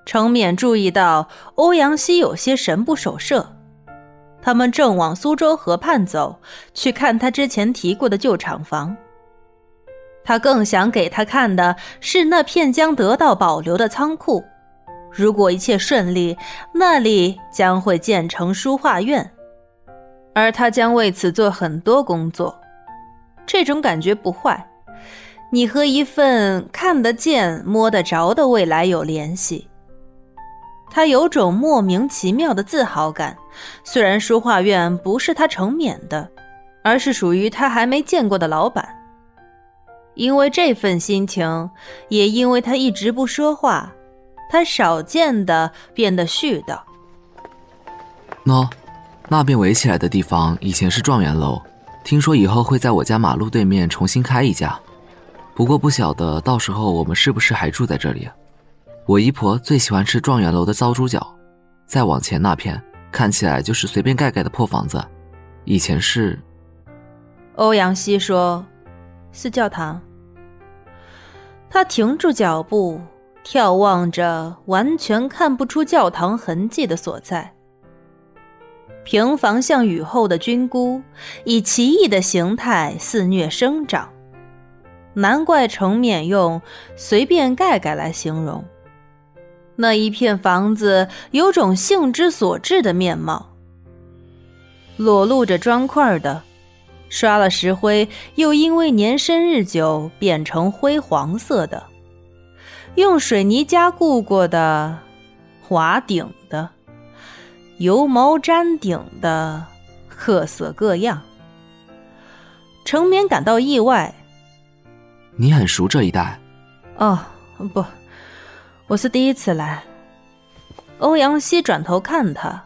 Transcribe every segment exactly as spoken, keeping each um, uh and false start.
程冕注意到欧阳希有些神不守舍，他们正往苏州河畔走，去看他之前提过的旧厂房。他更想给他看的是那片将得到保留的仓库，如果一切顺利，那里将会建成书画院，而他将为此做很多工作。这种感觉不坏，你和一份看得见摸得着的未来有联系。他有种莫名其妙的自豪感，虽然书画院不是他程冕的，而是属于他还没见过的老板。因为这份心情，也因为他一直不说话，他少见的变得絮叨。 喏，那边围起来的地方以前是状元楼，听说以后会在我家马路对面重新开一家，不过不晓得到时候我们是不是还住在这里啊？我姨婆最喜欢吃状元楼的糟猪脚，再往前那片看起来就是随便盖盖的破房子，以前是…… 欧阳希说，是教堂。他停住脚步，眺望着完全看不出教堂痕迹的所在。平房像雨后的菌菇，以奇异的形态肆虐生长，难怪程冕用随便盖盖来形容。那一片房子有种性之所至的面貌，裸露着砖块的，刷了石灰又因为年深日久变成灰黄色的，用水泥加固过的，瓦顶的，油毛毡顶的，各色各样。程冕感到意外。 你很熟这一带？ 哦，不，我是第一次来。欧阳希转头看他，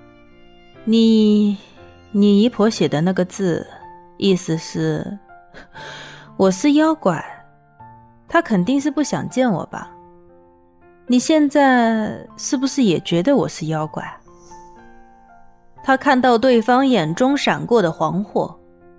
你你姨婆写的那个字，意思是我是妖怪，她肯定是不想见我吧？你现在是不是也觉得我是妖怪？他看到对方眼中闪过的惶惑。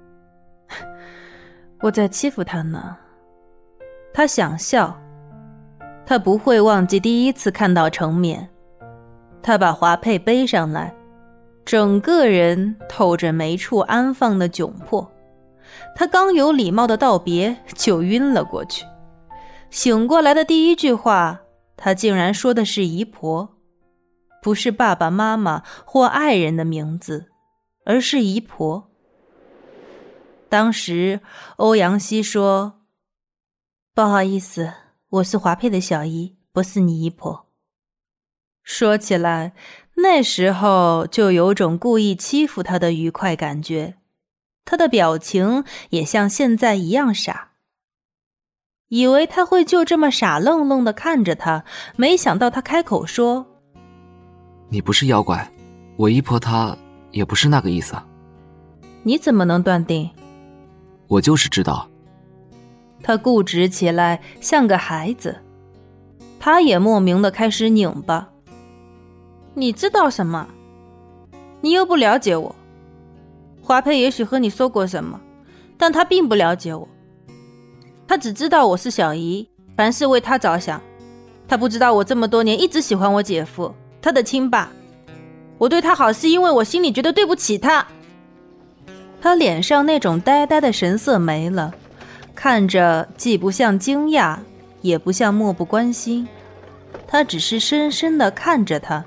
我在欺负他呢。他想笑，他不会忘记第一次看到程冕。他把华佩背上来，整个人透着没处安放的窘迫。他刚有礼貌的道别，就晕了过去。醒过来的第一句话，他竟然说的是姨婆，不是爸爸妈妈或爱人的名字，而是姨婆。当时欧阳希说，不好意思，我是华佩的小姨，不是你姨婆。说起来，那时候就有种故意欺负他的愉快感觉，他的表情也像现在一样傻。以为他会就这么傻愣愣地看着他，没想到他开口说， 你不是妖怪，我姨婆她也不是那个意思。 你怎么能断定？ 我就是知道。 他固执起来，像个孩子。他也莫名地开始拧巴。你知道什么？你又不了解我。华佩也许和你说过什么，但他并不了解我。他只知道我是小姨，凡事为他着想。他不知道我这么多年一直喜欢我姐夫，他的亲爸。我对他好是因为我心里觉得对不起他。他脸上那种呆呆的神色没了，看着既不像惊讶，也不像漠不关心，他只是深深地看着他。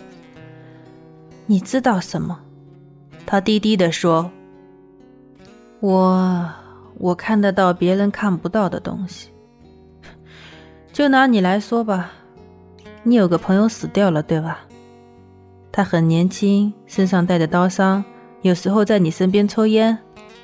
你知道什么？他低低地说，我我看得到别人看不到的东西。就拿你来说吧，你有个朋友死掉了，对吧？他很年轻，身上带着刀伤，有时候在你身边抽烟。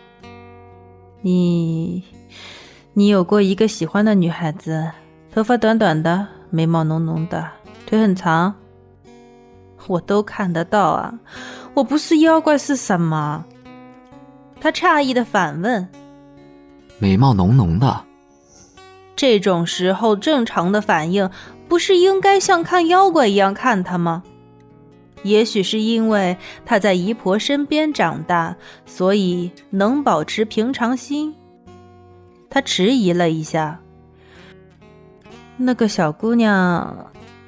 你你有过一个喜欢的女孩子，头发短短的，眉毛浓浓的，腿很长。我都看得到啊，我不是妖怪是什么？他诧异地反问。 眉毛浓浓的。 这种时候正常的反应不是应该像看妖怪一样看他吗？也许是因为他在姨婆身边长大，所以能保持平常心。他迟疑了一下。那个小姑娘看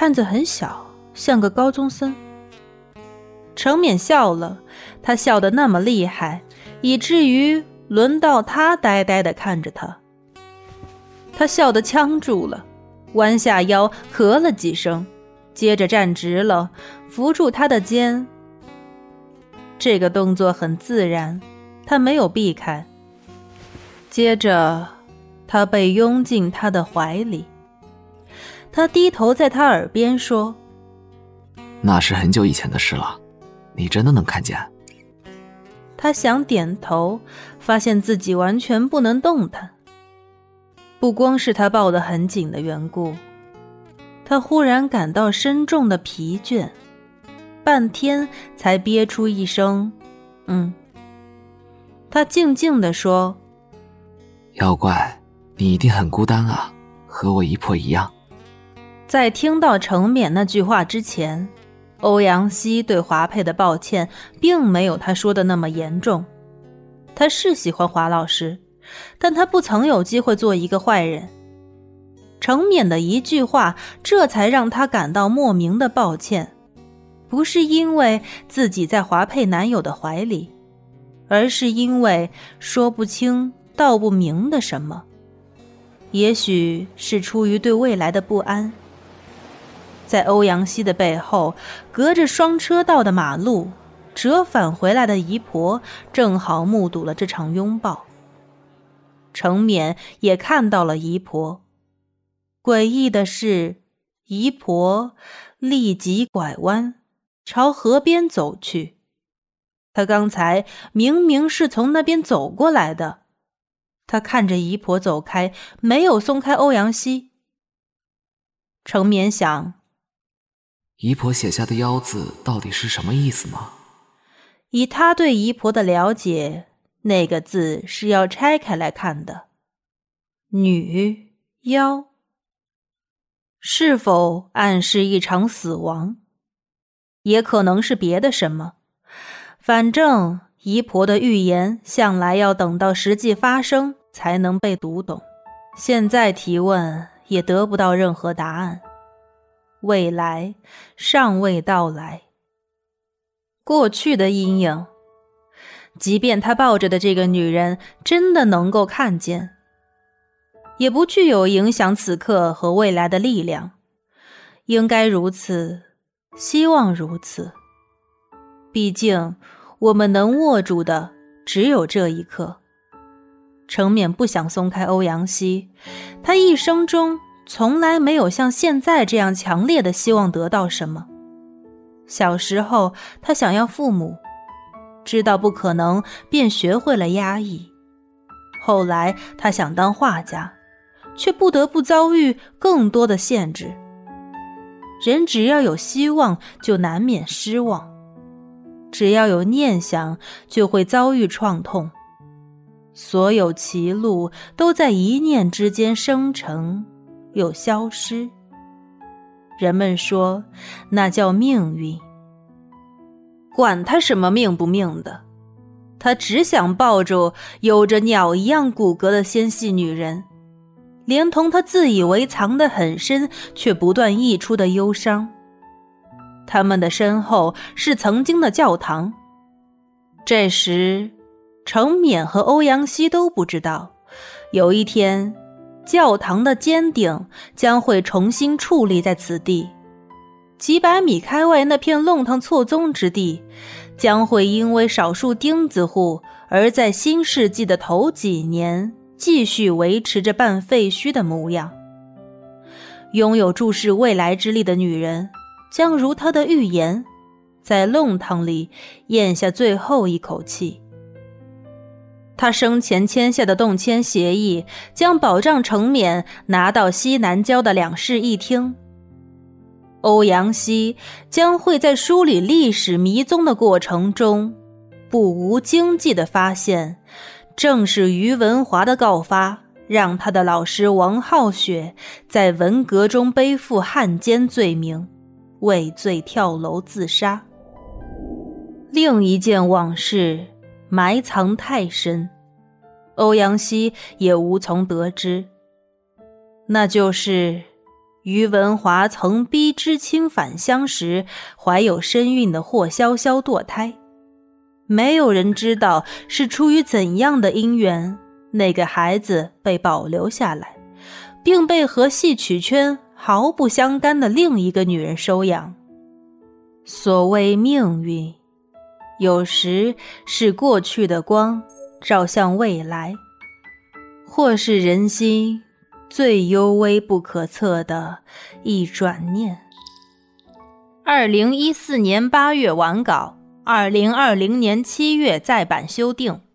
看着很小，像个高中生。程勉笑了，他笑得那么厉害，以至于轮到他呆呆地看着他。他笑得呛住了，弯下腰咳了几声，接着站直了，扶住他的肩。这个动作很自然，他没有避开。接着他被拥进他的怀里，他低头在他耳边说： 那是很久以前的事了，你真的能看见？ 他想点头，发现自己完全不能动弹。不光是他抱得很紧的缘故，他忽然感到深重的疲倦，半天才憋出一声嗯。他静静地说： 妖怪，你一定很孤单啊，和我姨婆一样。 在听到程勉那句话之前，欧阳希对华佩的抱歉并没有他说的那么严重。他是喜欢华老师，但他不曾有机会做一个坏人。程勉的一句话，这才让他感到莫名的抱歉，不是因为自己在华佩男友的怀里，而是因为说不清道不明的什么，也许是出于对未来的不安。在欧阳希的背后，隔着双车道的马路，折返回来的姨婆正好目睹了这场拥抱。程勉也看到了姨婆，诡异的是，姨婆立即拐弯，朝河边走去。她刚才明明是从那边走过来的。他看着姨婆走开，没有松开欧阳希。程勉想， 姨婆写下的妖字到底是什么意思呢？ 以他对姨婆的了解，那个字是要拆开来看的。女妖，是否暗示一场死亡？也可能是别的什么。反正姨婆的预言向来要等到实际发生才能被读懂，现在提问也得不到任何答案。未来尚未到来，过去的阴影，即便他抱着的这个女人真的能够看见，也不具有影响此刻和未来的力量。应该如此，希望如此。毕竟我们能握住的只有这一刻。程勉不想松开欧阳希，他一生中从来没有像现在这样强烈的希望得到什么。小时候他想要父母，知道不可能便学会了压抑。后来他想当画家，却不得不遭遇更多的限制。人只要有希望，就难免失望。只要有念想，就会遭遇创痛。所有歧路都在一念之间生成又消失。人们说那叫命运。管他什么命不命的，他只想抱住有着鸟一样骨骼的纤细女人，连同他自以为藏得很深却不断溢出的忧伤。他们的身后是曾经的教堂。这时程勉和欧阳希都不知道，有一天教堂的尖顶将会重新矗立在此地，几百米开外那片弄堂错综之地将会因为少数钉子户而在新世纪的头几年继续维持着半废墟的模样。拥有注视未来之力的女人将如她的预言，在弄堂里咽下最后一口气。他生前签下的动迁协议将保障程勉拿到西南郊的两室一厅。欧阳希将会在梳理历史迷踪的过程中，不无惊悸地发现，正是于文华的告发，让他的老师王浩雪在文革中背负汉奸罪名，畏罪跳楼自杀。另一件往事埋藏太深，欧阳希也无从得知，那就是于文华曾逼知青返乡时，怀有身孕的霍潇潇堕胎。没有人知道是出于怎样的因缘，那个孩子被保留下来，并被和戏曲圈毫不相干的另一个女人收养。所谓命运，有时是过去的光照向未来，或是人心最幽微不可测的一转念。二零一四年八月完稿，二零二零年七月再版修订。